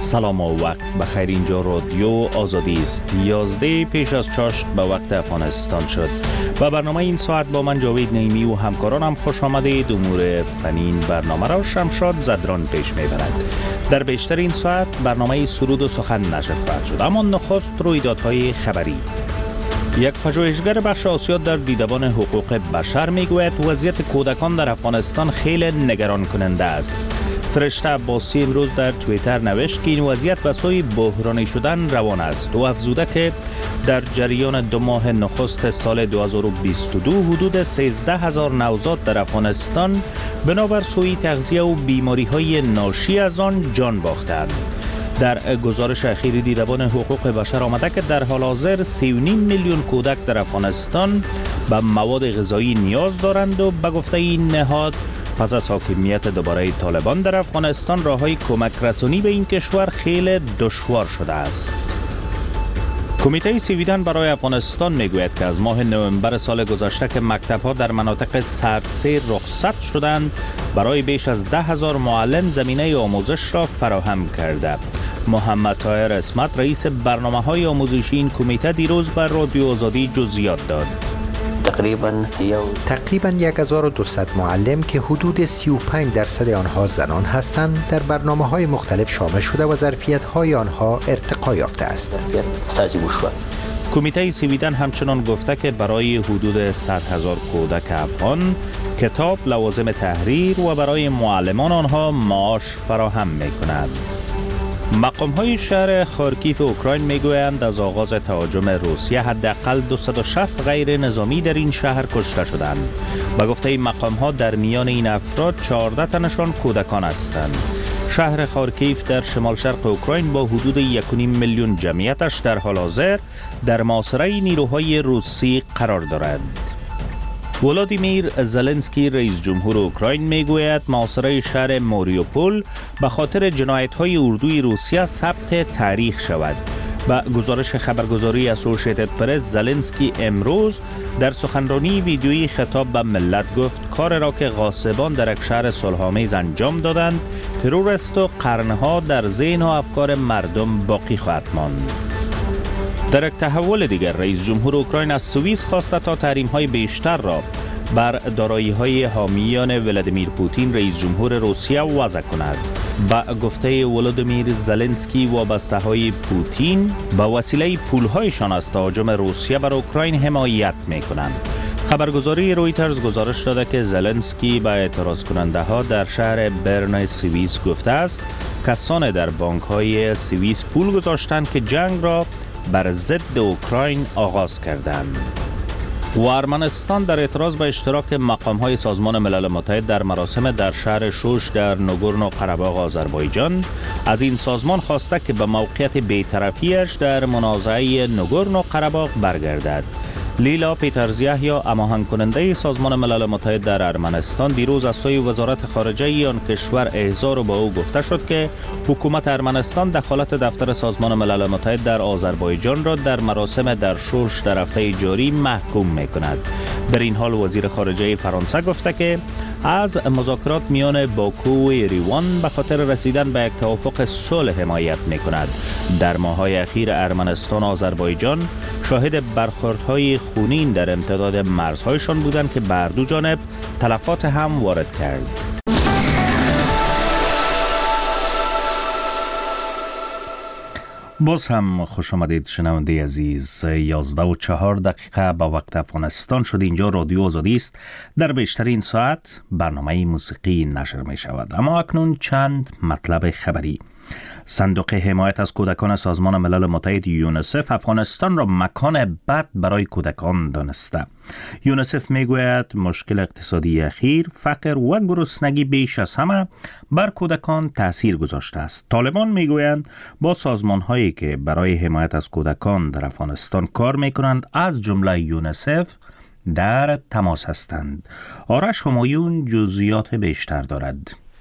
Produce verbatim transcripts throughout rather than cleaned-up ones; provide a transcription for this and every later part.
سلام و وقت بخیر. اینجا رادیو آزادی است. یازده پیش از چاشت به وقت افغانستان شد و برنامه این ساعت با من جاوید نعیمی و همکارانم خوش آمدید. امور فنین برنامه را شمشاد زدران پیش میبرد. در بیشتر این ساعت برنامه سرود و سخن نشر خواهد شد، اما نخست رویدادهای خبری. یک پژوهشگر بخش آسیا در دیدبان حقوق بشر میگوید وضعیت کودکان در افغانستان خیلی نگران کننده است. فرشته عباسی امروز در توییتر نوشت که این وضعیت به سوی بحرانی شدن روان است و افزوده که در جریان دو ماه نخست سال دو هزار و بیست و دو حدود سیزده هزار نوزاد در افغانستان بنابر سوء تغذیه و بیماری های ناشی از آن جان باختند. در گزارش اخیر دیدبان حقوق بشر آمده که در حال حاضر سی و نیم میلیون کودک در افغانستان به مواد غذایی نیاز دارند و به گفته این نهاد پس از حاکمیت دوباره طالبان در افغانستان راههای کمک رسانی به این کشور خیلی دشوار شده است. کمیته سویدن برای افغانستان میگوید که از ماه نوامبر سال گذشته که مکتب‌ها در مناطق سردسیر رخصت شدند، برای بیش از ده هزار معلم زمینه آموزش را فراهم کرده. محمد طاهر اسمت رئیس برنامه‌های آموزشی این کمیته دیروز بر رادیو آزادی جزئیات داد. تقریباً تقریباً هزار و دویست معلم که حدود سی و پنج درصد آنها زنان هستند در برنامه‌های مختلف شامل شده و ظرفیت‌های آنها ارتقا یافته است. کمیته سویدن همچنان گفته که برای حدود صد هزار کودک افغان کتاب، لوازم تحریر و برای معلمان آنها معاش فراهم می‌کند. مقام‌های شهر خارکیف اوکراین میگویند از آغاز تهاجم روسیه حداقل دویست و شصت غیر نظامی در این شهر کشته شدند. به گفته مقام‌ها در میان این افراد چهارده تنشان کودکان هستند. شهر خارکیف در شمال شرق اوکراین با حدود یک و نیم میلیون جمعیتش در حال حاضر در محاصره نیروهای روسی قرار دارد. ولادیمیر زلنسکی رئیس جمهور اوکراین میگوید محاصره شهر ماریوپول به خاطر جنایت‌های اردوی روسیه ثبت تاریخ شود. با گزارش خبرگزاری اسوسییتد پرس، زلنسکی امروز در سخنرانی ویدیویی خطاب به ملت گفت کار را که غاصبان در یک شهر صلح‌آمیز انجام دادند ترور است و قرنها در ذهن و افکار مردم باقی خواهد ماند. در یک تحول دیگر رئیس جمهور اوکراین از سوئیس خواسته تا تحریم‌های بیشتر را بر دارایی‌های حامیان ولادیمیر پوتین رئیس جمهور روسیه وضع کند. با گفته ولادیمیر زلنسکی وابسته‌های پوتین با وسیله پول‌هایشان از تهاجم روسیه بر اوکراین حمایت می‌کنند. خبرگزاری رویترز گزارش داده که زلنسکی با اعتراض کننده ها در شهر برن سوئیس گفته است کسان در بانک‌های سوئیس پول گذاشتند که جنگ را بر ضد اوکراین آغاز کردند. و ارمنستان در اعتراض به اشتراک مقام‌های سازمان ملل متحد در مراسم در شهر شوش در نگورنو قره‌باغ آذربایجان از این سازمان خواسته که به موقعیت بی‌طرفی‌اش در منازعه نگورنو قره‌باغ برگردد. لیلا پیترزیحیا هماهنگ کننده سازمان ملل متحد در ارمنستان دیروز از سوی وزارت خارجه آن کشور احضار و با او گفته شد که حکومت ارمنستان دخالت دفتر سازمان ملل متحد در آذربایجان را در مراسم در شوش در هفته جاری محکوم می‌کند. در این حال وزیر خارجه فرانسه گفته که از مذاکرات میان باکو و ایروان به خاطر رسیدن به یک توافق صلح حمایت می‌کند. در ماه‌های اخیر ارمنستان و آذربایجان شاهد برخوردهای خونین در امتداد مرزهایشان بودند که بر دو جانب تلفات هم وارد کرد. باز هم خوش آمدید شنونده عزیز. یازده و چهار دقیقه با وقت افغانستان شد. اینجا رادیو آزادی است. در بیشترین ساعت برنامه موسیقی نشر می شود. اما اکنون چند مطلب خبری. صندوق حمایت از کودکان سازمان ملل متحد یونیسف افغانستان را مکان بد برای کودکان دانسته. یونیسف میگوید مشکل اقتصادی اخیر، فقر و گرسنگی بیش از همه بر کودکان تأثیر گذاشته است. طالبان میگویند با سازمان هایی که برای حمایت از کودکان در افغانستان کار میکنند از جمله یونیسف در تماس هستند. آرش همایون جزئیات بیشتر دارد.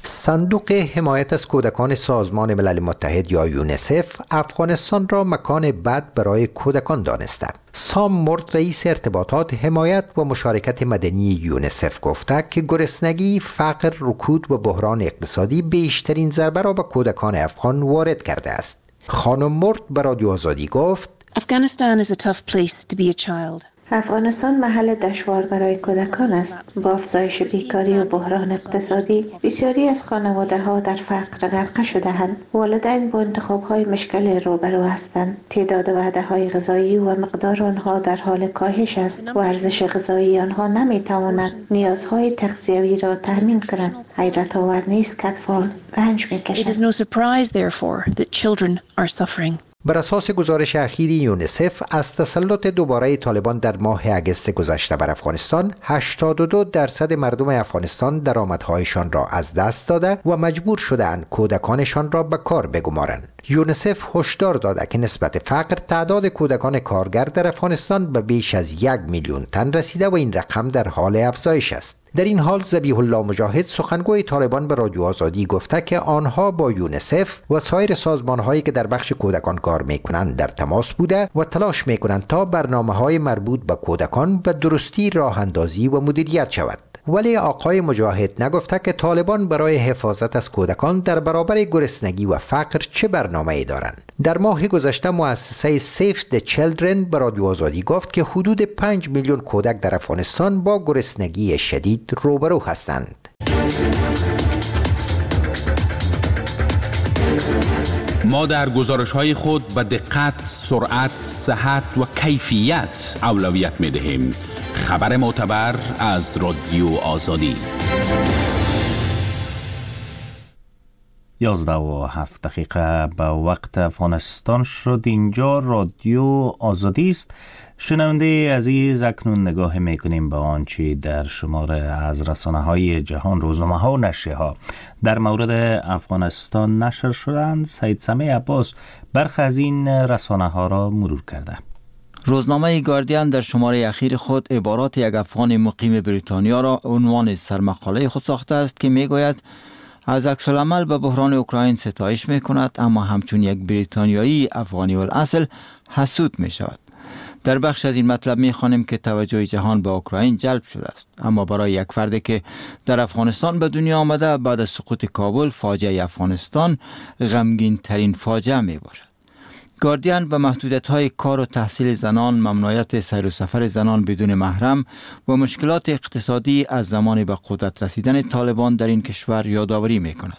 صندوق حمایت از کودکان سازمان ملل متحد یا یونیسف افغانستان را مکان بد برای کودکان دانسته. سام مورد رئیس ارتباطات حمایت و مشارکت مدنی یونیسف گفته که گرسنگی، فقر، رکود و بحران اقتصادی بیشترین ضربه را به کودکان افغان وارد کرده است. خانم مورد به رادیو آزادی گفت: Afghanistan is a tough place to be a child. افغانستان محل دشوار برای کودکان است. با افزایش بیکاری و بحران اقتصادی، بسیاری از خانواده ها در فقر غرق شده‌اند. والدین با انتخاب های مشکل روبرو هستند. تعداد وعده های غذایی و مقدار آنها در حال کاهش است و ارزش غذایی آنها نمی تواند نیازهای تغذیوی را تامین کند. حیرت آور نیست که اطفال رنج می کشند. It is no surprise therefore that children are suffering. بر اساس گزارش اخیری یونیسف از تسلط دوباره طالبان در ماه اگست گذشته بر افغانستان، هشتاد و دو درصد مردم افغانستان درآمدهایشان را از دست داده و مجبور شده‌اند کودکانشان را به کار بگمارند. یونیسف هشدار داده که نسبت فقر تعداد کودکان کارگر در افغانستان به بیش از یک میلیون تن رسیده و این رقم در حال افزایش است. در این حال ذبیح الله مجاهد سخنگوی طالبان به رادیو آزادی گفته که آنها با یونیسف و سایر سازمان‌هایی که در بخش کودکان کار می‌کنند در تماس بوده و تلاش می‌کنند تا برنامه‌های مربوط به کودکان به درستی راه اندازی و مدیریت شود. ولی آقای مجاهد نگفته که طالبان برای حفاظت از کودکان در برابر گرسنگی و فقر چه برنامه‌ای دارند. در ماه گذشته مؤسسه سیف د چیلدرن به رادیو آزادی گفت که حدود پنج میلیون کودک در افغانستان با گرسنگی شدید روبرو هستند. ما در گزارش‌های خود به دقت، سرعت، صحت و کیفیت اولویت می‌دهیم. خبر معتبر از رادیو آزادی. یازده و هفت دقیقه به وقت افغانستان شد. اینجا رادیو آزادی است. شنونده عزیز، اکنون نگاه میکنیم به آنچه در شماره از رسانه‌های جهان، روزنامه‌ها و نشریه‌ها در مورد افغانستان نشر شدند. سید سمیع عباس برخی از این رسانه‌ها را مرور کرده. روزنامه گاردین در شماره اخیر خود عبارات یک افغان مقیم بریتانیا را عنوان سرمقاله خود ساخته است که میگوید از عکس‌العمل به بحران اوکراین ستایش میکند، اما همچون یک بریتانیایی افغانی الاصل حسود می شود. در بخش از این مطلب میخوانیم که توجه جهان به اوکراین جلب شده است، اما برای یک فردی که در افغانستان به دنیا آمده بعد از سقوط کابل، فاجعه افغانستان غمگین ترین فاجعه می باشد. گاردین به محدودیت‌های کار و تحصیل زنان، ممنوعیت سیر و سفر زنان بدون محرم و مشکلات اقتصادی از زمان به قدرت رسیدن طالبان در این کشور یادآوری می‌کند.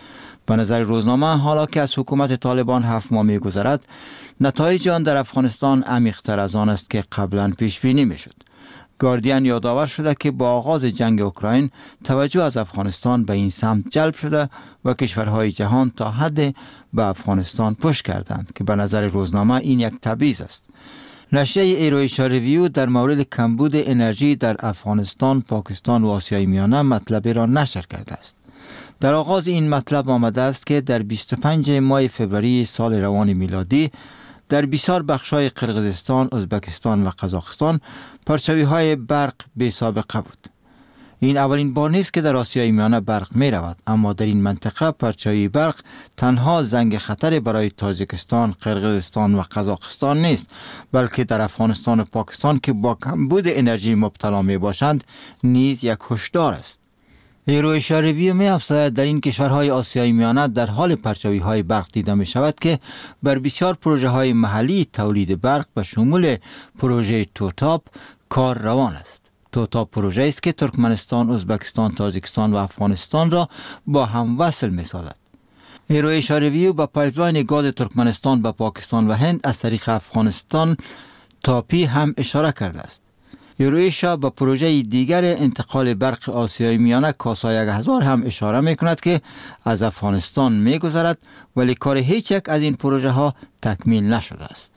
به نظر روزنامه، حالا که از حکومت طالبان هفت ماه می‌گذرد، نتایج آن در افغانستان عمیق‌تر از آن است که قبلا پیش بینی می‌شد. گاردین یادآور شده که با آغاز جنگ اوکراین توجه از افغانستان به این سمت جلب شده و کشورهای جهان تا حد به افغانستان پشت کردند که به نظر روزنامه این یک تبعیض است. نشریه ایرویشا ریویو در مورد کمبود انرژی در افغانستان، پاکستان و آسیای میانه مطلبی را نشر کرده است. در آغاز این مطلب آمده است که در بیست و پنج ماه فوریه سال روان میلادی در بسیار بخش‌های قرقیزستان، ازبکستان و قزاقستان پرچاوی‌های برق بی سابقه بود. این اولین بار نیست که در آسیای میانه برق می رود، اما در این منطقه پرچاوی برق تنها زنگ خطر برای تاجیکستان، قرقیزستان و قزاقستان نیست، بلکه در افغانستان و پاکستان که با کمبود انرژی مبتلا می باشند نیز یک هشدار است. ایرویشا ریویو می افزاید در این کشورهای آسیای میانه در حال پرچاوی های برق دیده می شود که بر بسیار پروژه های محلی تولید برق به شمول پروژه توتاپ کار روان است. توتاپ پروژه است که ترکمنستان، ازبکستان، تاجیکستان و افغانستان را با هم وصل می سازد. ایرویشا ریویو با پایپلاین گاز ترکمنستان به پاکستان و هند از طریق افغانستان تاپی هم اشاره کرده است. ایرویشا با پروژه دیگر انتقال برق آسیای میانه کاسا یک هزار هم اشاره می کند که از افغانستان می گذرد، ولی کار هیچ یک از این پروژه ها تکمیل نشده است.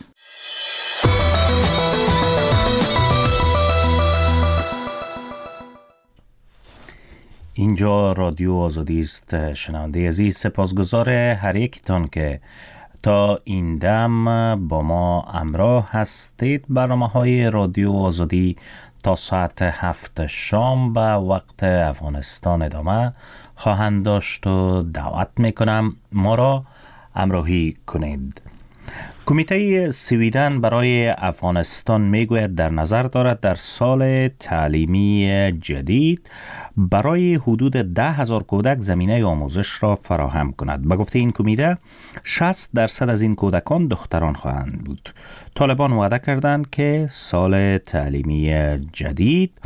اینجا رادیو آزادی است. شنونده عزیز، سپاسگزار هر یکتان که تا این دم با ما همراه هستید. برنامه های رادیو آزادی تا ساعت هفت شام به وقت افغانستان ادامه خواهند داشت و دعوت میکنم ما را همراهی کنید. کمیته سویدن برای افغانستان میگوید در نظر دارد در سال تعلیمی جدید برای حدود ده هزار کودک زمینه آموزش را فراهم کند. به گفته این کمیته شصت درصد از این کودکان دختران خواهند بود. طالبان وعده کردند که سال تعلیمی جدید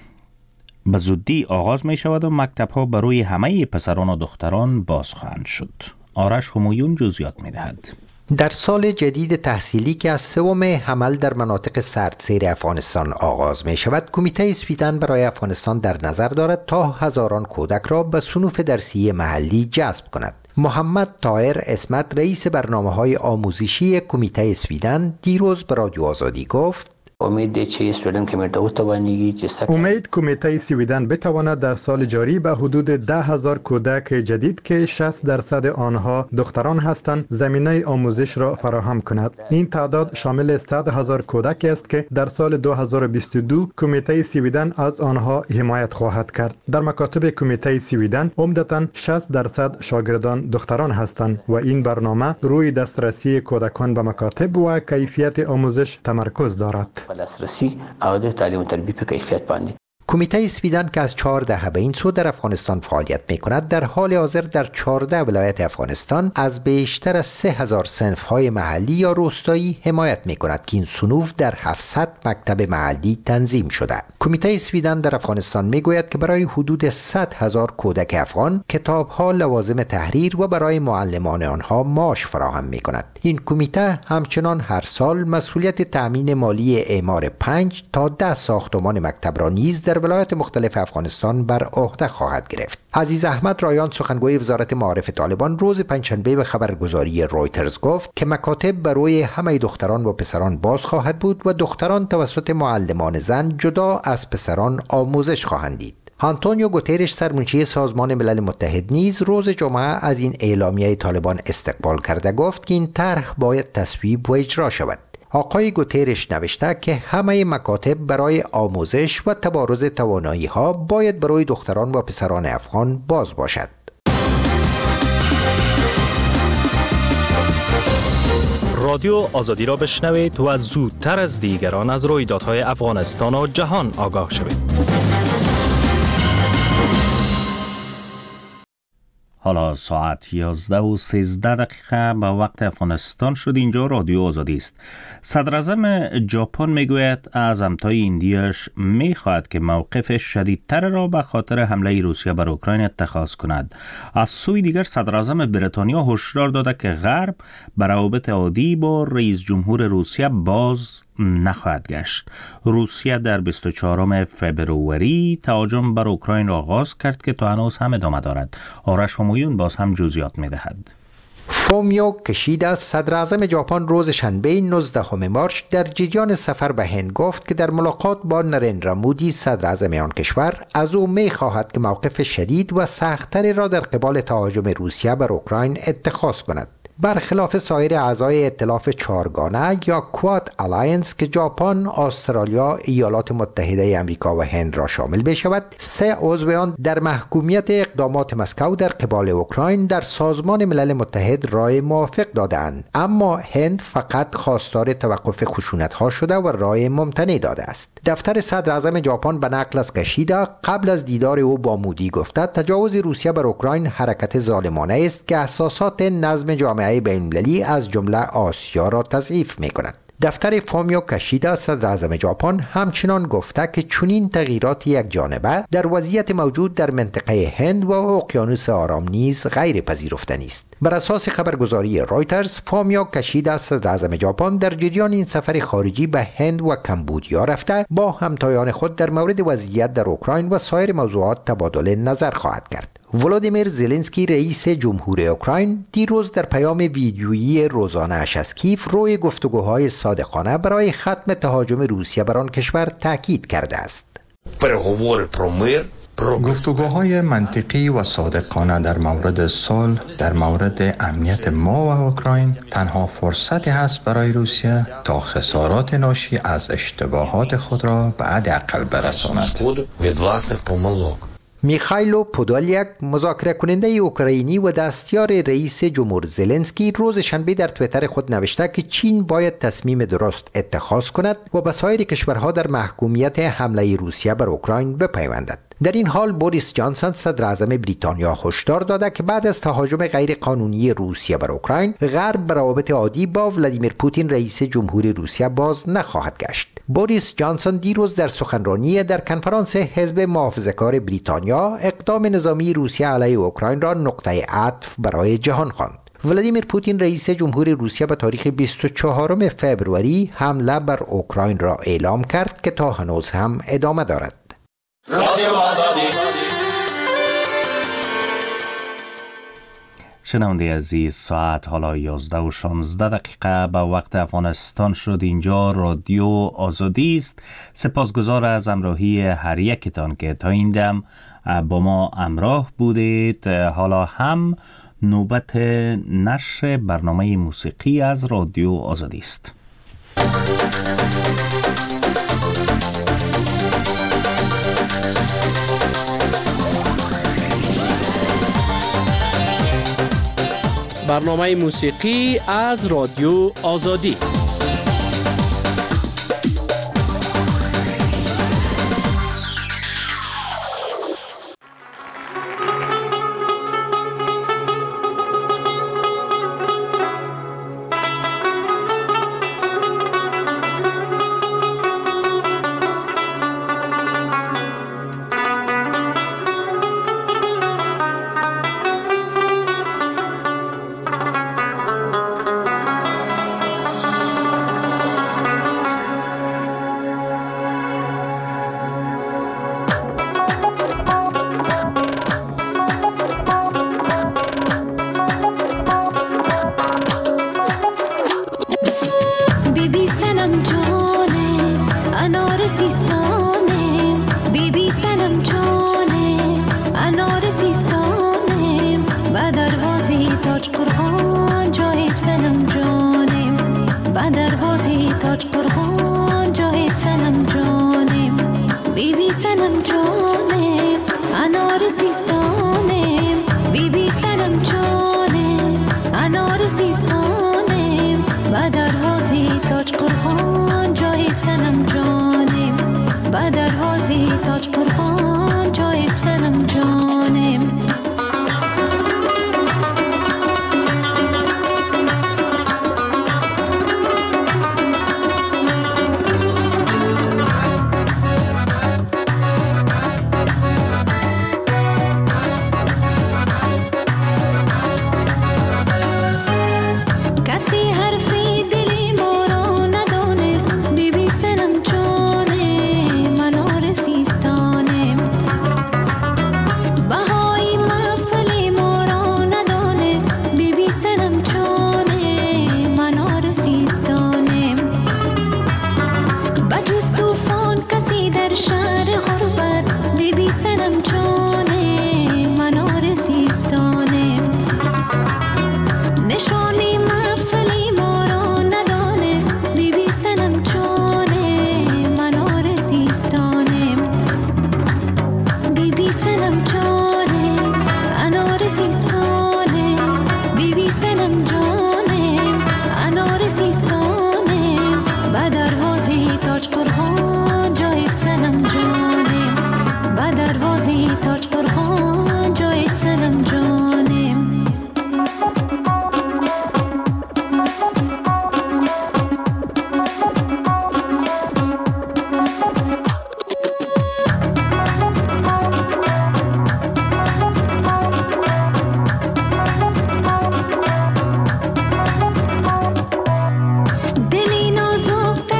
به زودی آغاز می شود و مکتب ها برای همه پسران و دختران باز خواهند شد. آرش همایون جزئیات می دهد. در سال جدید تحصیلی که از سوم حمل در مناطق سردسیر افغانستان آغاز می شود، کمیته سویدن برای افغانستان در نظر دارد تا هزاران کودک را به صنوف درسی محلی جذب کند. محمد طاهر اسمت رئیس برنامه‌های آموزشی کمیته سویدن دیروز به رادیو آزادی گفت: امید چه سویدن کمیته او توانیگی چه امید کمیته سویدن بتواند در سال جاری به حدود ده هزار کودک جدید که شصت درصد آنها دختران هستند زمینه آموزش را فراهم کند. این تعداد شامل صد هزار کودک است که در سال دو هزار و بیست و دو کمیته سویدن از آنها حمایت خواهد کرد. در مکاتب کمیته سویدن عمدتاً شصت درصد شاگردان دختران هستند و این برنامه روی دسترسی کودکان به مکاتب و کیفیت آموزش تمرکز دارد. دسترسی او د تعلیم و تربیت په کیفیت باندې. کمیته سویدن که از چهار دهه به این سو در افغانستان فعالیت می کند، در حال حاضر در چهارده ولایت افغانستان از بیشتر از سه هزار صنف های محلی یا روستایی حمایت می کند که این صنوف در هفتصد مکتب محلی تنظیم شده. کمیته سویدن در افغانستان می گوید که برای حدود صد هزار کودک افغان کتاب ها، لوازم تحریر و برای معلمان آنها معاش فراهم می کند. این کمیته همچنان هر سال مسئولیت تأمین مالی اعمار پنج تا ده ساختمان مکتب را نیز در ولایات مختلف افغانستان بر عهده خواهد گرفت. عزیز احمد رایان سخنگوی وزارت معارف طالبان روز پنجشنبه به خبرگزاری رویترز گفت که مکاتب برای همه دختران و پسران باز خواهد بود و دختران توسط معلمان زن جدا از پسران آموزش خواهند دید. آنتونیو گوترش سرمنشی سازمان ملل متحد نیز روز جمعه از این اعلامیه طالبان استقبال کرده گفت که این طرح باید تصویب و اجرا شود. آقای گوترش نوشته که همه مکاتب برای آموزش و تبارز توانایی ها باید برای دختران و پسران افغان باز باشد. رادیو آزادی را بشنوید و زودتر از دیگران از رویدادهای افغانستان و جهان آگاه شوید. حالا ساعت یازده و سیزده دقیقه به وقت افغانستان شد. اینجا رادیو آزادی است. صدراعظم ژاپن میگوید از همتای ایندیاش میخواهد که موقف شدیدتر را به خاطر حمله روسیه بر اوکراین اتخاذ کند. از سوی دیگر صدراعظم بریتانیا هشدار داده که غرب بر روابط عادی با رئیس جمهور روسیه باز نخواهد گشت. روسیه در بیست و چهارم فوریه تهاجم بر اوکراین را آغاز کرد که تا هنوز هم ادامه دارد. آرش همایون باز هم جزئیات می‌دهد. فومیو کشیدا صدراعظم ژاپن روز شنبه نوزدهم مارس در جریان سفر به هند گفت که در ملاقات با نریندرا مودی صدراعظم آن کشور از او می‌خواهد که موقف شدید و سخت‌تری را در قبال تهاجم روسیه بر اوکراین اتخاذ کند. برخلاف سایر اعضای ائتلاف چهارگانه یا کواد الاینس که ژاپن، استرالیا، ایالات متحده آمریکا و هند را شامل بشود، سه عضو آن در محکومیت اقدامات مسکو در قبال اوکراین در سازمان ملل متحد رای موافق دادند، اما هند فقط خواستار توقف خشونت‌ها شده و رای ممتنع داده است. دفتر صدراعظم ژاپن به نقل از کشیدا قبل از دیدار او با مودی گفته تجاوز روسیه بر اوکراین حرکت ظالمانه است که اساسات نظم جامعه بین‌المللی از جمله آسیا را تضعیف می‌کند. دفتر فومیو کشیدا صدراعظم ژاپن همچنان گفته که چنین تغییرات یک جانبه در وضعیت موجود در منطقه هند و اقیانوس آرام نیز غیر پذیرفتنی است. بر اساس خبرگزاری رویترز، فومیو کشیدا صدراعظم ژاپن در جریان این سفر خارجی به هند و کمبودیا رفته با همتایان خود در مورد وضعیت در اوکراین و سایر موضوعات تبادل نظر خواهد کرد. ولادیمیر زلنسکی رئیس جمهور اوکراین دیروز در پیام ویدیویی روزانه اش از کیف روی گفتگوهای صادقانه برای ختم تهاجم روسیه بر آن کشور تاکید کرده است. گفتگوهای منطقی و صادقانه در مورد صلح، در مورد امنیت ما و اوکراین تنها فرصتی هست برای روسیه تا خسارات ناشی از اشتباهات خود را به حداقل برساند. میخایلو پودولیک، مذاکره کننده اوکراینی و دستیار رئیس جمهور زلنسکی، روز شنبه در توییتر خود نوشته که چین باید تصمیم درست اتخاذ کند و به سایر کشورها در محکومیت حمله روسیه بر اوکراین بپیوندد. در این حال بوریس جانسون صدر اعظم بریتانیا هشدار داده که بعد از تهاجم غیر قانونی روسیه بر اوکراین، غرب به روابط عادی با ولادیمیر پوتین رئیس جمهور روسیه باز نخواهد گشت. بوریس جانسون دیروز در سخنرانی در کنفرانس حزب محافظه‌کار بریتانیا اقدام نظامی روسیه علیه اوکراین را نقطه عطف برای جهان خواند. ولادیمیر پوتین رئیس جمهور روسیه به تاریخ بیست و چهارم فوریه حمله بر اوکراین را اعلام کرد که تا هنوز هم ادامه دارد. رادیو آزادی. شنونده عزیز، ساعت حالا یازده و شانزده دقیقه به وقت افغانستان شد. اینجا رادیو آزادی است. سپاسگزار از همراهی هر یکتان که تا این دم با ما همراه بودید. حالا هم نوبت نشر برنامه موسیقی از رادیو آزادی است. برنامه موسیقی از رادیو آزادی.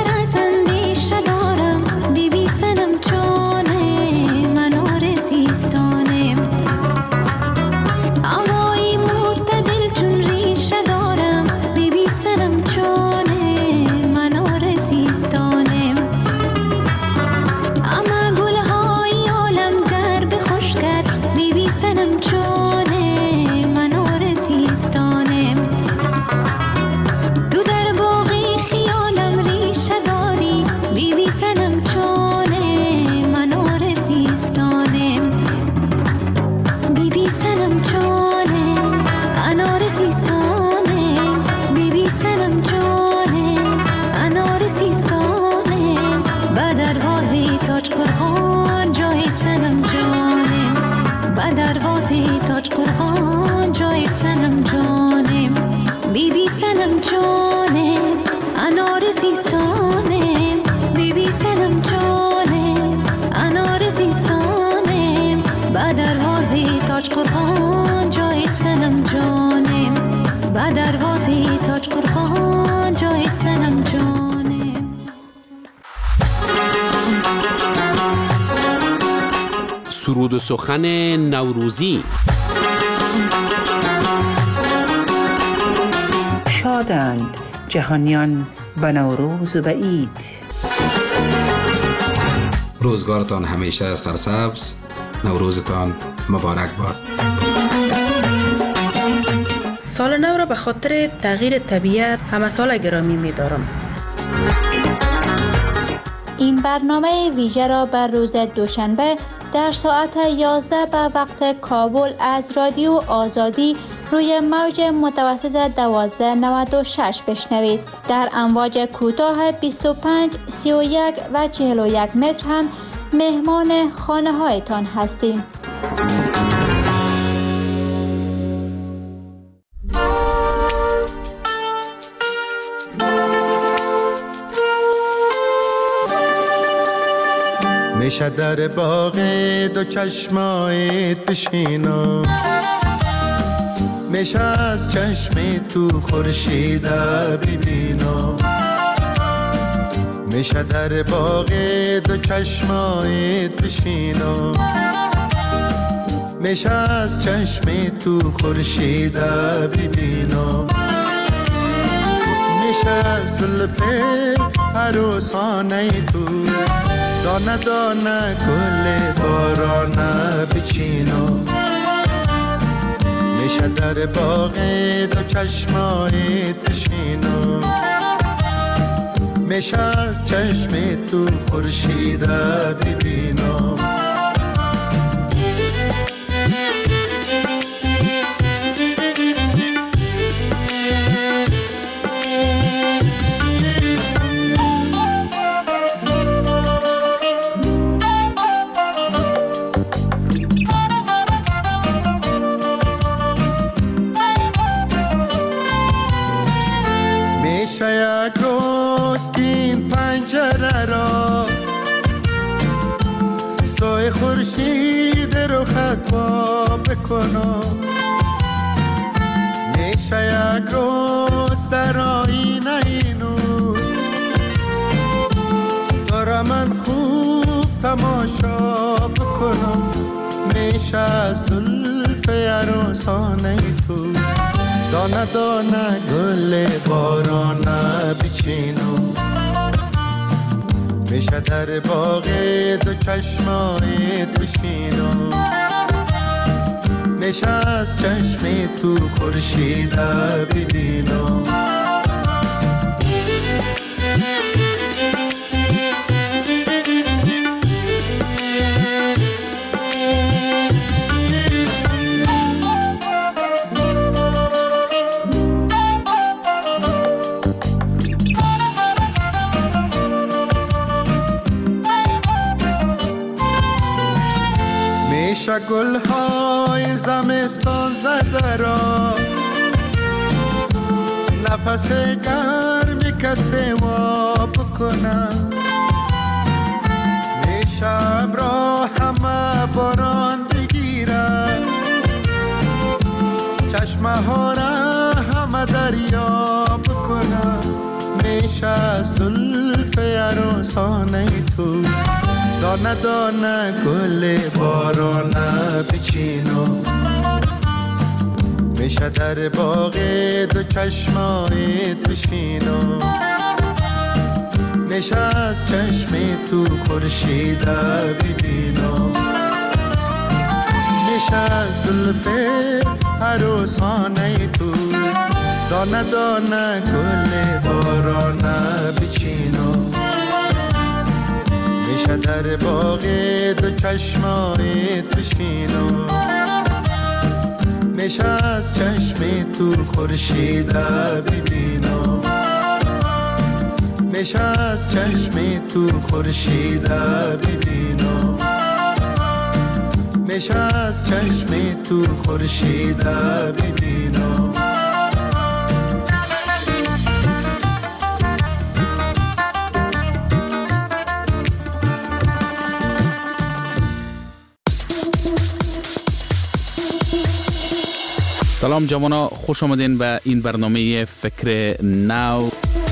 Stop. سنم جانم با دروازه تاج قرخان جای سنم جانم بی بی سنم جانم انار سیستانم بی بی سنم جانم انار سیستانم با دروازه تاج قرخان جای سنم جانم با دروازه تاج قرخان جای سنم جانم. سرود و سخن نوروزی. شادند جهانیان به نوروز و به عید. روزگارتان همیشه سرسبز، نوروزتان مبارک باد. سال نو را به خاطر تغییر طبیعت همه سال گرامی می دارم. این برنامه ویژه را بر روز دوشنبه در ساعت یازده به وقت کابل از رادیو آزادی روی موج متوسط دوازده نود و شش بشنوید. در امواج کوتاه بیست و پنج، سی و یک و چهل و یک متر هم مهمان خانه هایتان هستیم. میشه در باغ دو چشمایت بشینم، میشه از چشم تو خورشید ببینم، میشه در باغ دو چشمایت بشینم، میشه از چشم تو خورشید ببینم، میشه از زلف عروسانه تو دانه دانه گل بارانه بچینم، میشه در باغ دو چشمایت بشینم، میشه از چشم تو خورشید ببینم. میشه یک روز این پنجره را سوی خورشید رو خطوا بکنم، میشه یک روز در آینه اینو دارم من خوب تماشا بکنم، میشه از زلف عروسانه تو دانه دانه گل بارانه بچینم، میشه در باغ دو چشمایت بشینم، میشه از چشم تو خورشید ببینم. میشه گلهای زمستان زده را نفس گرمی کسی وا بکنم، میشه ابرا همه باران بگیره چشمه ها را همه دریا بکنم، میشه زلف عروسانه تو دانه دانه گل بارانه بچینم، میشه در باغ دو چشمایت بشینم، میشه از چشم تو خورشید ببینم، میشه از زلف عروسانه تو دانه دانه گل بارانه بچینم، میشه در باغ دو چشمایت بشینم، میشه از چشم تو خورشید ببینم، میشه از چشم تو خورشید ببینم، پیش از چشم تو خورشید ببینم. سلام جوانا، خوش آمدین به این برنامه فکر نو.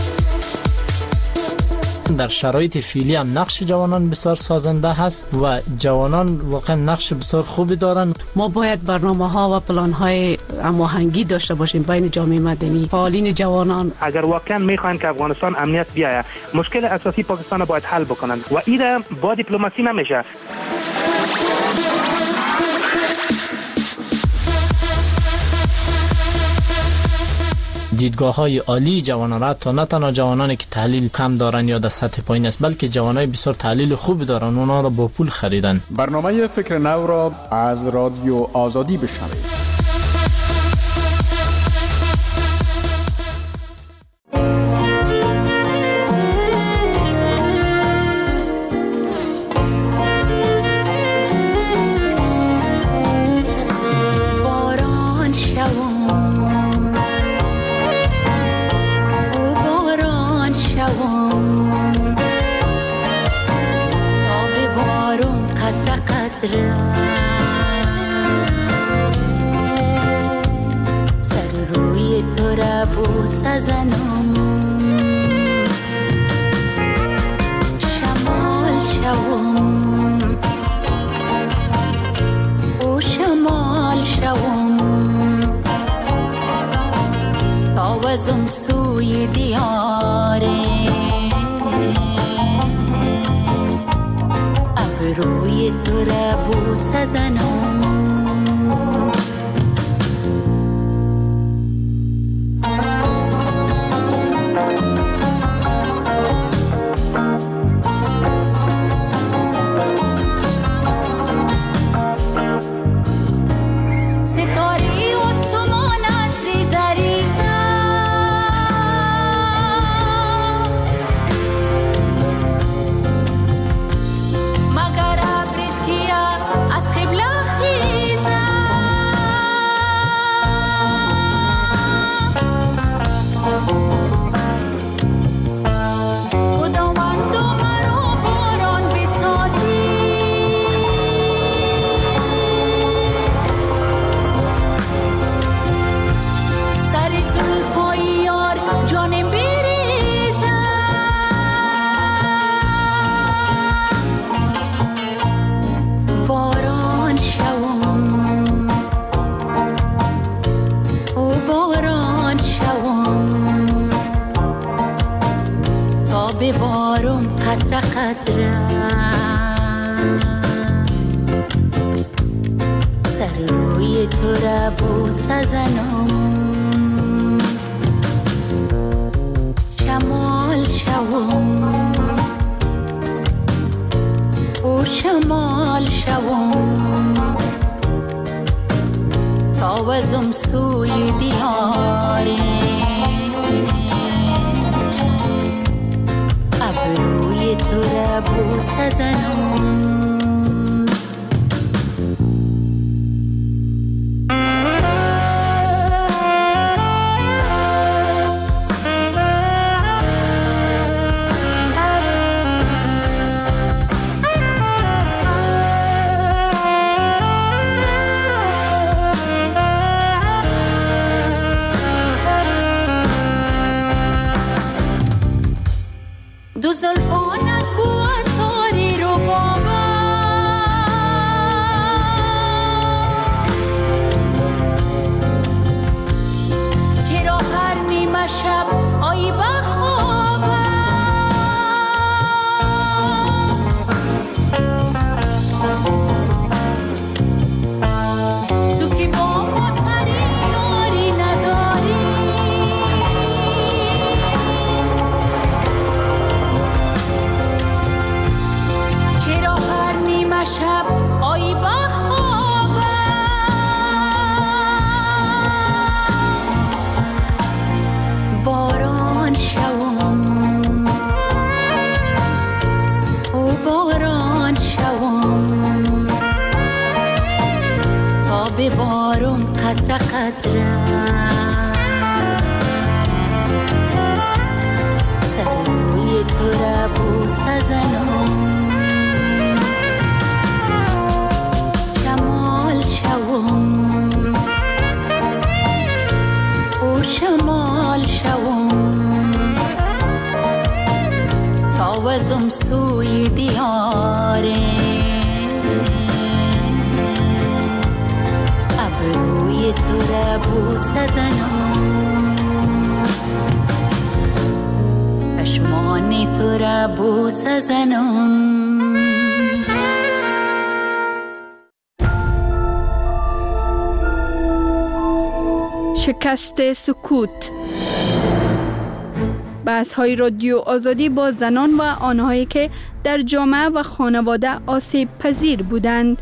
در شرایط فعلی هم نقش جوانان بسیار سازنده هست و جوانان واقعا نقش بسیار خوبی دارن. ما باید برنامه ها و پلان های هماهنگی داشته باشیم بین جامعه مدنی، فعالین جوانان. اگر واقعا میخواین که افغانستان امنیت بیاید، مشکل اساسی پاکستان را باید حل بکنن و این با دیپلماسی نمیشه. دیدگاه های عالی جوانان را تا نه تنها جوانانی که تحلیل کم دارن یا در سطح پایین است، بلکه جوانای بسیار تحلیل خوبی دارن، اونا را با پول خریدن. برنامه فکر نو را از رادیو آزادی بشنوید. سر روی تو را بوسه زنم، شمال شوم او شمال شوم، آوازم سوی دیاره روی تو را بوسه زنم. سر روی تو را بوسه زنم، شمال شوم او شمال شوم، تاوزم سوی دیاره ابروی تو را بوسه زنم. دو زلفانت بود تاری رو بابا، ببارم قطره قطره سر روی تو را بوسه زنم شمال شوم او شمال شوم تا وزم سوی دیاره ابروی تو را بوسه زنم چشمان تو را بوسه زنم شکست سکوت بحث های رادیو آزادی با زنان و آنهایی که در جامعه و خانواده آسیب پذیر بودند.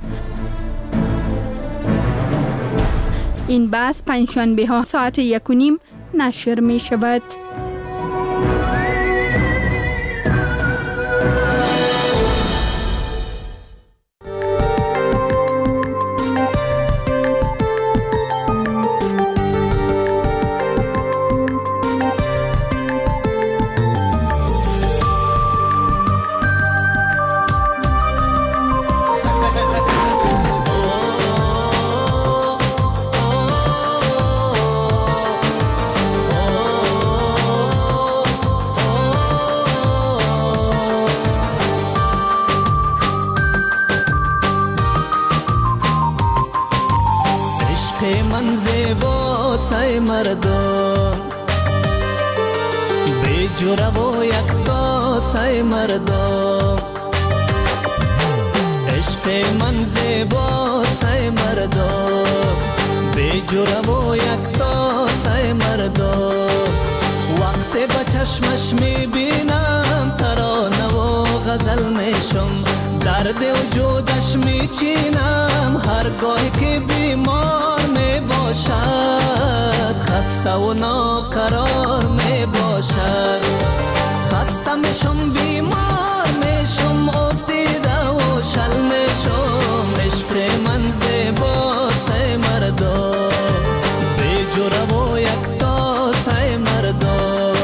این بحث پنجشنبه ها ساعت یک و نیم نشر می شود. من زیبا سای مردم بی جوره و یکتا سای مردم عشق من زیبا سای مردم بی جوره و یکتا سای مردم وقتی با چشمش میبینم ترانه و غزل میشم درد وجودش میچینم هرگاهی که بیمار می باشد خسته و ناقرار می باشد خسته میشم بیمار میشم افتیده و شل میشم عشق من زیبا سای مردم بی جوره و یکتا سای مردم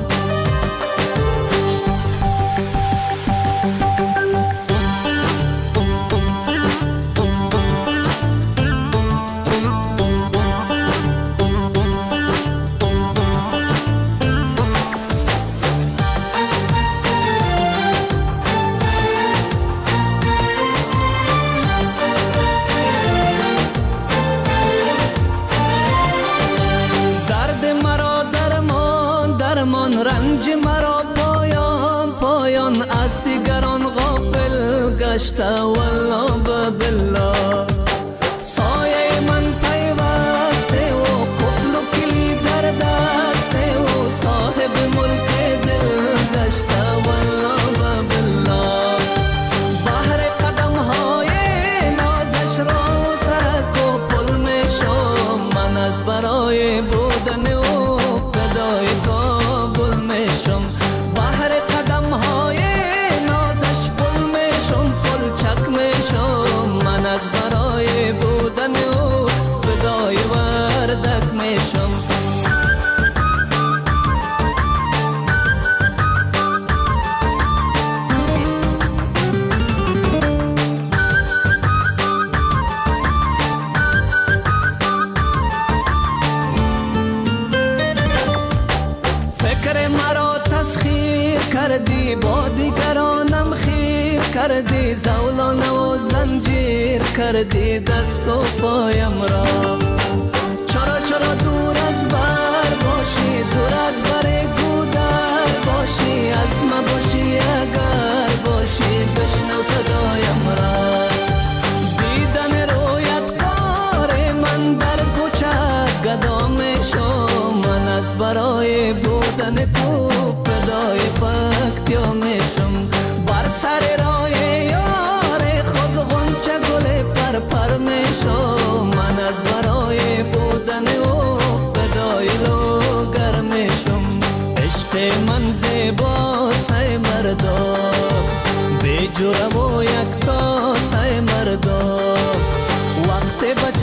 رنج مرا پایان پایان از دیگران غافل گشته والله بالله سایه من پیوسته و قفل و کلی در دسته و صاحب ملک دل گشته والله بالله بحر قدم های نازش را سرک و پل می شم من از برای بودن و فدای کابل میشم بحر قدم های نازش پل میشم پل چک میشم من از برای بودن و فدای وردک میشم کردی با دیگرانم خیر کردی زولانه و زنجیر کردی دست و پایم را چرا چرا دور از بر باشی دور از بر گودر باشی از ما باشی اگر باشی بشنو صدایم را دیدن رویت کار من در کوچه گدا میشم من از برای بودن تو فدای پکتیا میشم بر سر راه یار خود غنچه گل پر پر میشم من از برای بودن او فدای لوگر میشم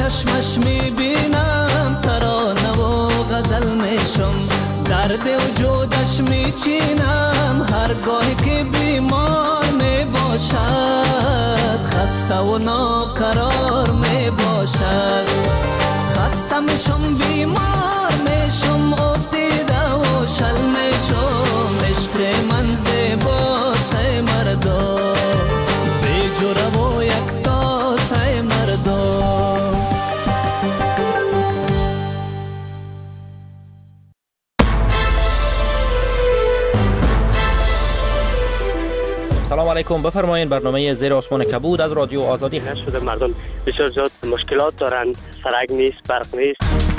چشمش میبینم، ترانه و غزل میشم، درد وجودش میچینم، هرگاهی که بیمار میباشد، خسته و ناقرار میباشد، خسته میشم بیمار میشم، افتیده و شل میشم، عشق من زیباست ای مردم، بی جوره و یکتاست ای مردم. سلام علیکم، بفرمایید. برنامه زیر آسمان کبود از رادیو آزادی هست. شده مردم بسیار زیاد مشکلات دارند، سرک نیست، برق نیست.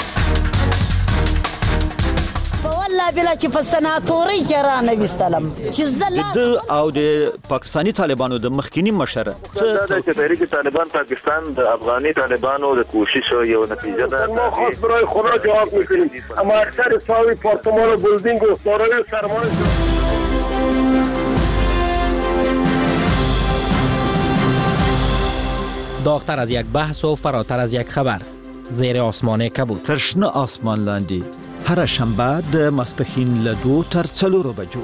والله بلا چې په سناتوري کې را نویستلم چې زله د او د پاکستانی طالبانو د مخکینی مشر څه د تحریک طالبان پاکستان د افغاني طالبانو د کوشش یو نتیجه ده. ما خاص برای خدا جواب میکنیم، اما اکثر ساوی پارتمان و بلدینگ و دارای سرمایه داغتر از یک بحث و فراتر از یک خبر، زیر آسمان کبود. ترشنه آسمان لاندی هر شنبه د ماسپښین له دو تر څلورو بجو.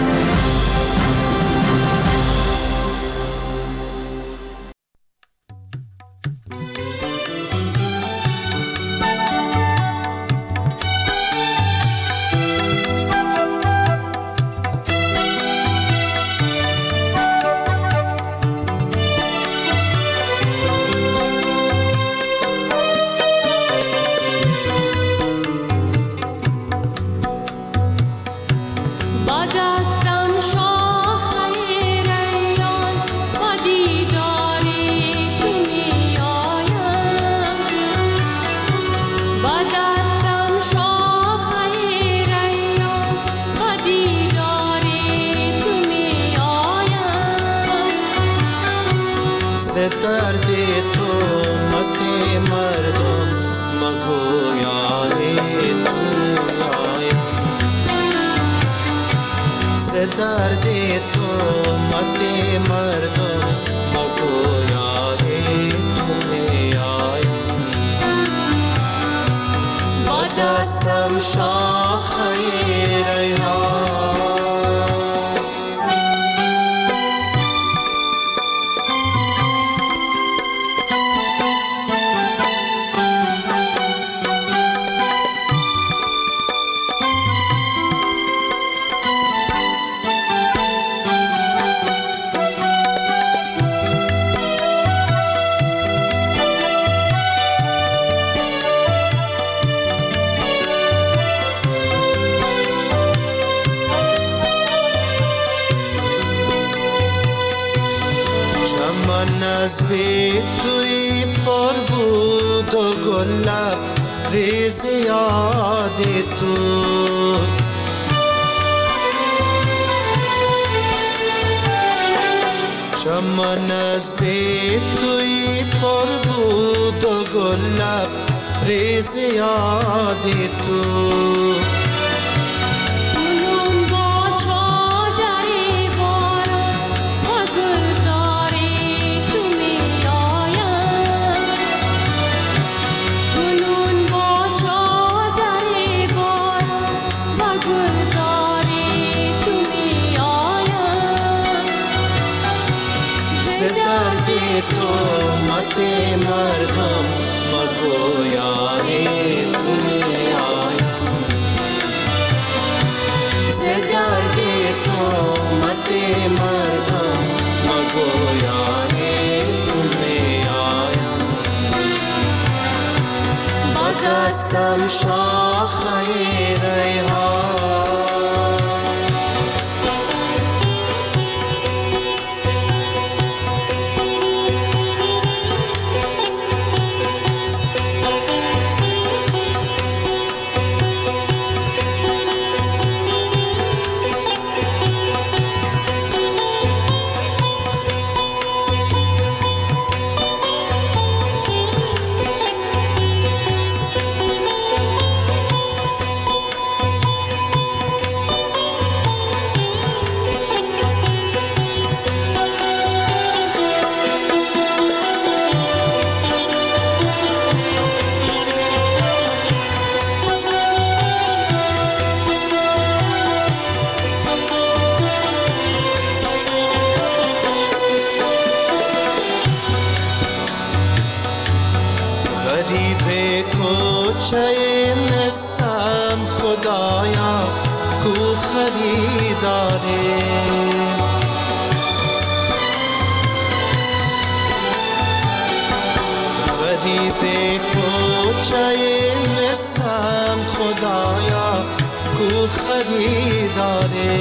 از بی توی پر بود و گلب ریز یاد تو چمن از بی توی پر بود و گلب ریز یاد تو مردم مگو یاری تمہیں آیا سے درد تو مت مردم مگو یاری تمہیں آیا بگستم شاخه ریحان غریب کوچه مستم خدایا کو خریداره غریب کوچه مستم خدایا کو خریداره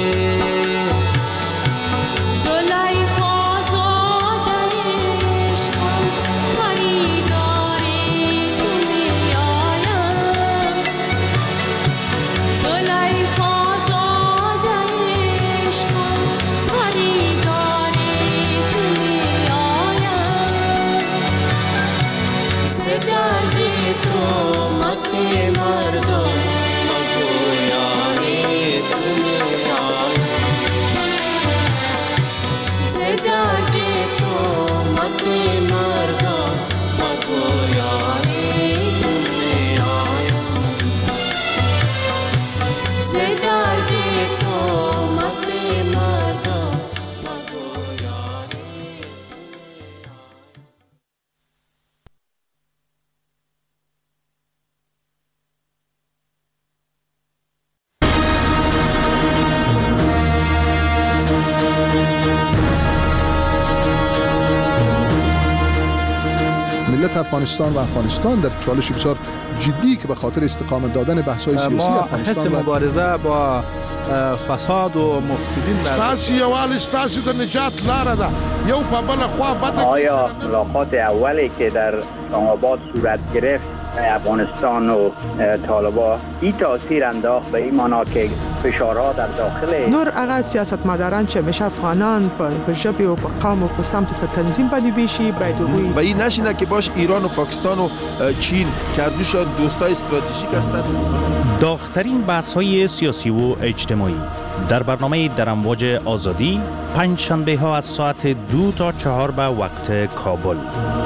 افغانستان و افغانستان در چالش بسیار جدی که به خاطر استقامت دادن بحث‌های سیاسی افغانستان حس مبارزه با فساد و مفسدین ستاسي یوال ستاسي د نجات لار ده یو په بل خوا بد. آیا ملاقات اولی که در اسلام آباد صورت گرفت افغانستان و طالبان این تاثیر انداخت به این معنا که فشارها در داخل نور هغه سیاستمداران چې مشه افغانان په ژبه او په قوم او په سمت په تنظیم باندې بشي باید وي و این نشینه که باش ایران و پاکستان و چین کردوشان دوستای استراتژیک هستند. داغ‌ترین بحث‌های سیاسی و اجتماعی در برنامه در امواج آزادی پنج شنبه ها از ساعت دو تا چهار به وقت کابل.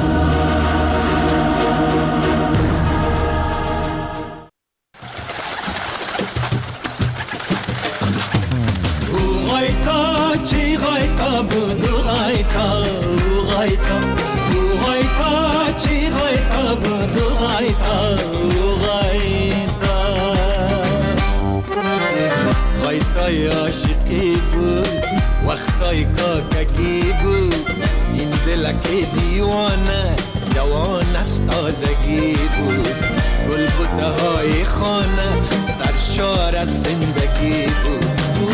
عاشقی بود وقتای کاکگی بود این دلک دیوانه جوان از تازگی بود گل بوته های خانه سرشار از زندگی بود او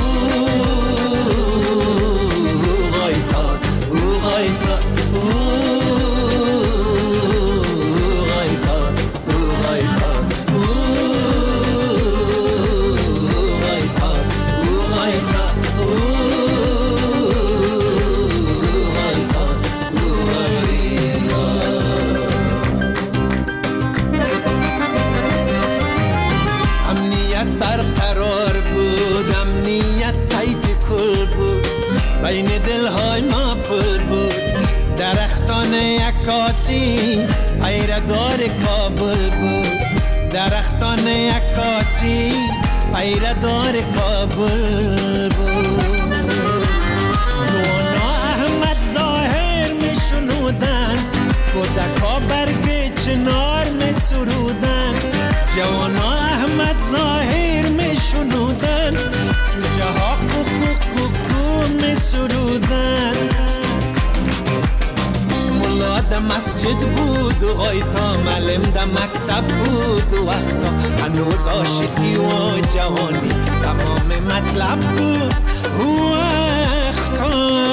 غایتا او غایتا او بین دلهای ما پل بود درختان عکاسی پیردار کابل بود درختان عکاسی پیردار کابل بود نوانا احمد ظاهر می شنودن کودکا برگ چنار می سرودن جوانا احمد ظاهر می شنودن جوجه ها کوکو می سرودن ملا ده مسجد بود و غایتا معلم ده مکتب بود و وقتا هنوز عاشقی و جوانی تمام مطلب بود و وقتا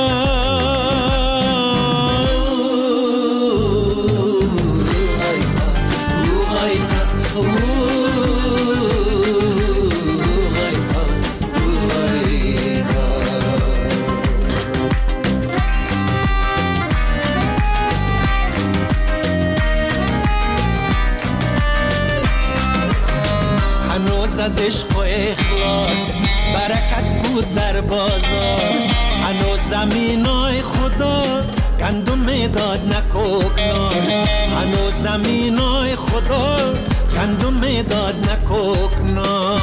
از عشق و اخلاص برکت بود در بازار هنوز زمینای خدا گندم داد نکوکنار هنوز زمینای خدا گندم داد نکوکنار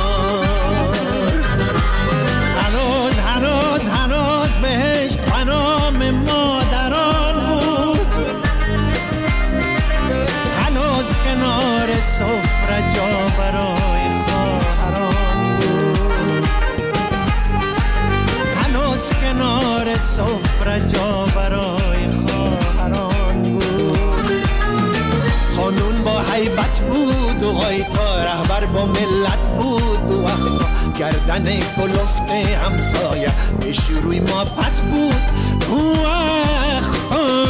هنوز هنوز هنوز بهش پنام مادران بود هنوز کنار غیبت بود و غایتا رهبر با ملت بود و وقتا گردن کلفت همسایه پیش روی ما پت بود و وقتا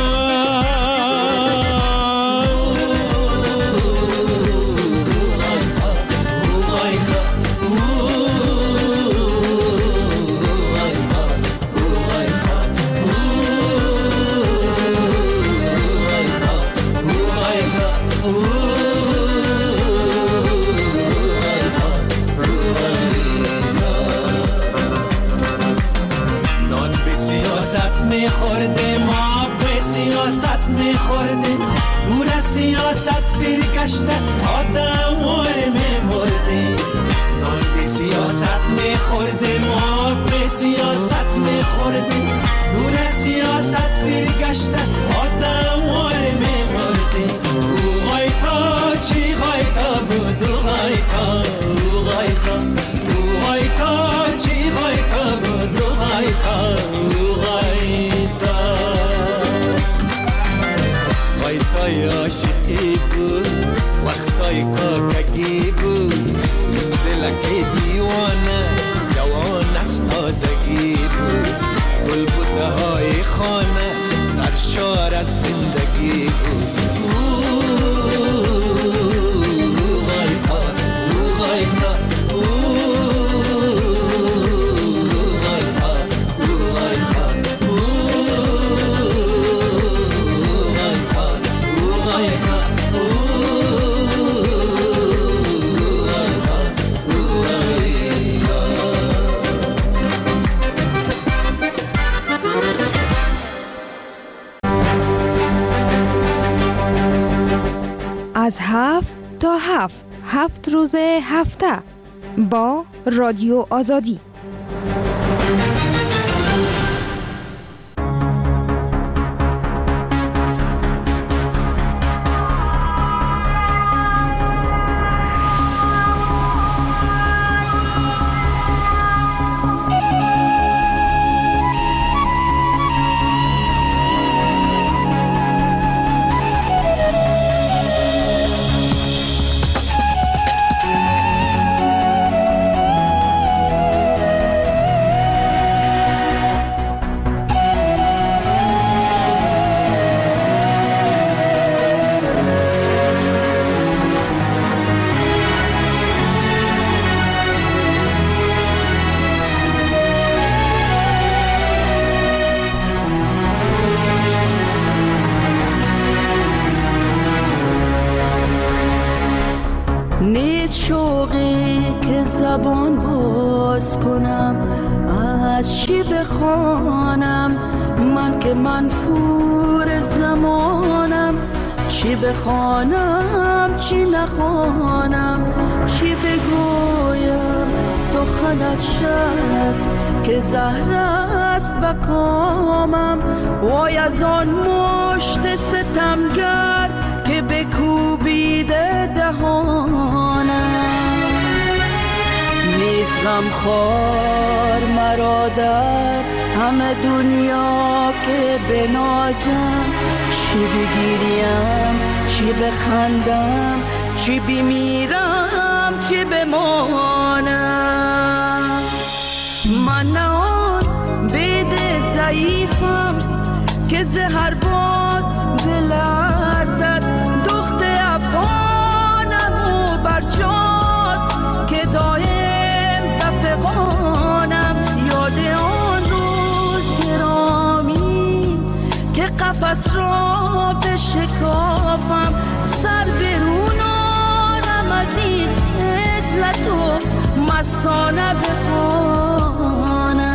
میخورده ما به سیاست میخورده دور از سیاست برگشته آدم وار میمرده نان به سیاست میخورده ما به سیاست میخورده دور از سیاست برگشته آدم وار میمرده او غایتا چی غایتا بود او غایتا او غایتا او غایتا چی غایتا بود او غایتا وقتای عاشقی بود وقتای کاکگی بود دلک دیوانه جوان از تازگی بود گل بوته های خانه سرشار از زندگی بود از هفت تا هفت هفت روز هفته با رادیو آزادی. بخوانم چی نخوانم چی بگویم سخن از شب که زهر است بکامم وای از آن مشت ستمگر که بکوبیده دهانم نیز غمخوار مرا در همه دنیا که بنازم چی بگیریم چی بخندم چی بمیرم چی بمانم من نه آن بید ضعیفم که زهر باد بلرزد دخت افغانم و برجاست که دایم بفغانم یاد آن روز گرامی که قفس را بشکافم سر برونارم از این عزلت و مستانه بخوانم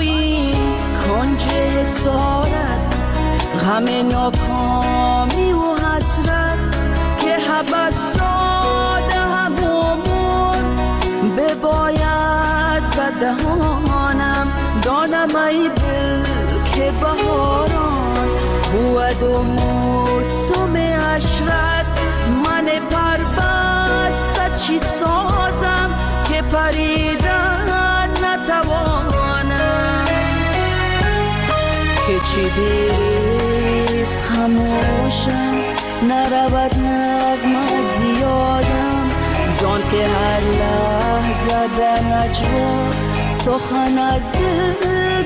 غم ناکامی و تبسات همومون بباید به دهانم دانم ای دل که بهاران بود و موسم عشرت من پربسته چی سازم که پریدن نتوانم که چی دیست خموشم نرود نغمه زیادم زان که هر لحظه به نجوا سخن از دل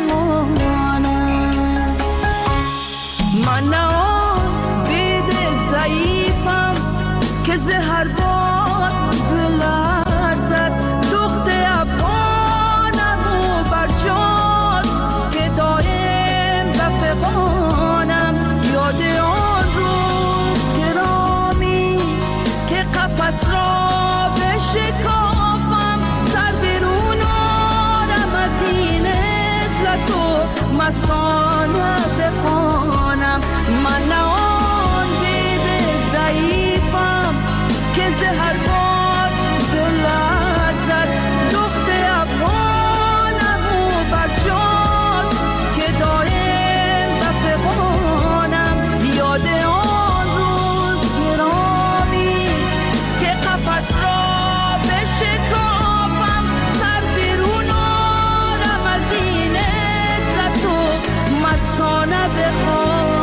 برمانم من نه بید ضعیفم که زهر باد بلرزد دخت افغانم و برجاد که دایم بفغانم یاد آن روز گرامی که قفس را بشکافم سر بیرون آرم از این عزلت و مسانه بخوانم من نه آن بید ضعیفم که زهر باد بلرزد دخت افغانم و برجاست که دایم بفغانم یاد آن روز گرامی که قفس را بشکافم سر بیرون آرم از این عزت و مستانه بخوانم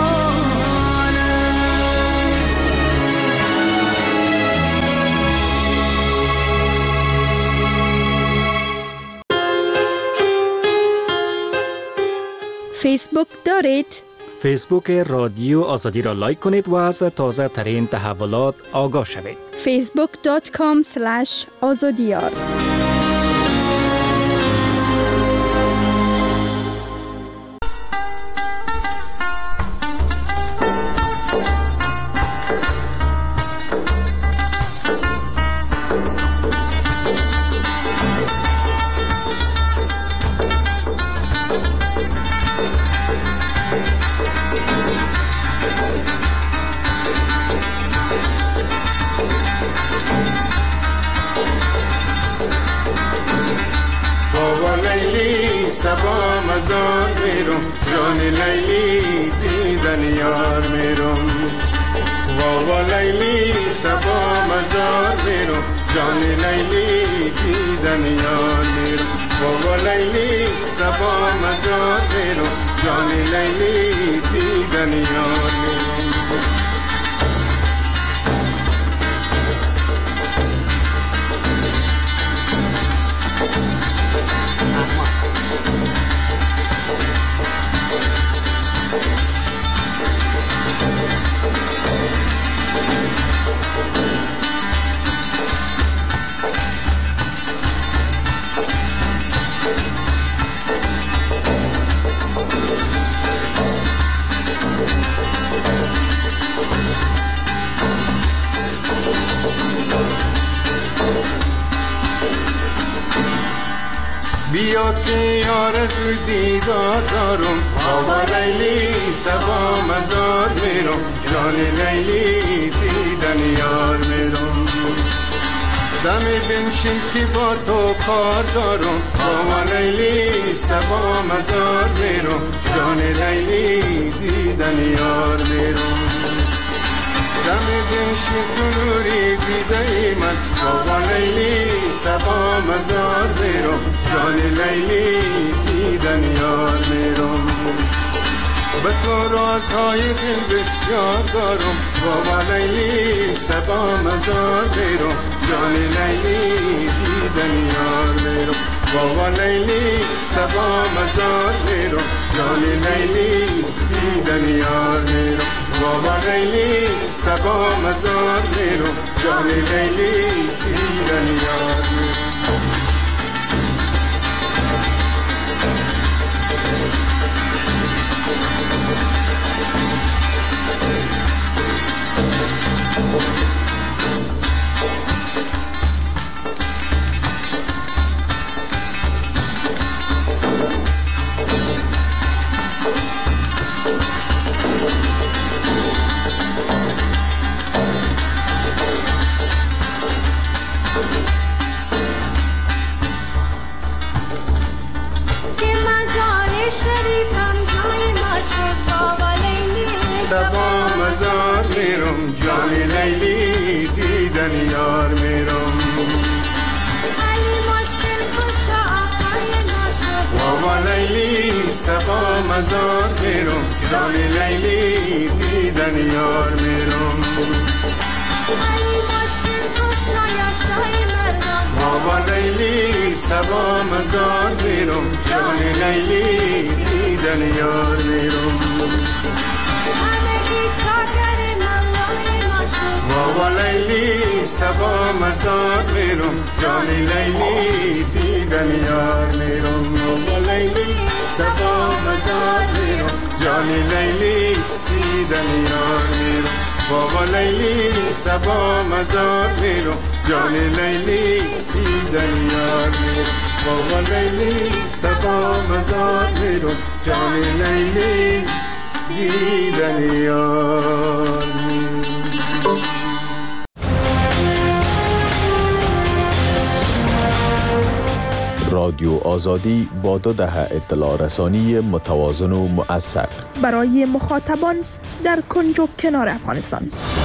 فیسبوک دارید؟ فیسبوک رادیو آزادی را لایک کنید و از تازه ترین تحولات آگاه شوید. فیسبوک دات کام سلش آزادیار. بیا که آرزوی دیدار دارم آوا لیلی سبا مزار میرم جان لیلی دیدن یار میرم دمی بنشین که با تو کار دارم آوا لیلی سبا مزار میرم جان لیلی دیدن یار میرم دمی بنشین تو نوری دیده ای من آوا لیلی سبا مزار میرم جان لیلی دیدن یار میرم به تو رازهای دل بسیار دارم بابا لیلی سبا مزار میرم جان لیلی دیدن یار میرم بابا لیلی سبا مزار میرم جان لیلی دیدن یار میرم بابا لیلی سبا مزار میرم جان لیلی دیدن یار میرم میرم جان لیلی دیدن یار میرم بابا لیلی سبا مزار میرم جان لیلی دیدن یار میرم بابا لیلی سبا مزار میرم جان لیلی دیدن یار میرم بابا لیلی سبا مزار میرم جان لیلی دیدن یار میرم بابا لیلی سبا مزار میرم جان لیلی دیدن یار میرم بابا لیلی سبا مزار میرم جان لیلی دیدن یار میرم بابا لیلی سبا مزار میرم جان لیلی دیدن یار میرم. رادیو آزادی با دو دهه اطلاع رسانی متوازن و مؤثر برای مخاطبان در کنج و کنار افغانستان.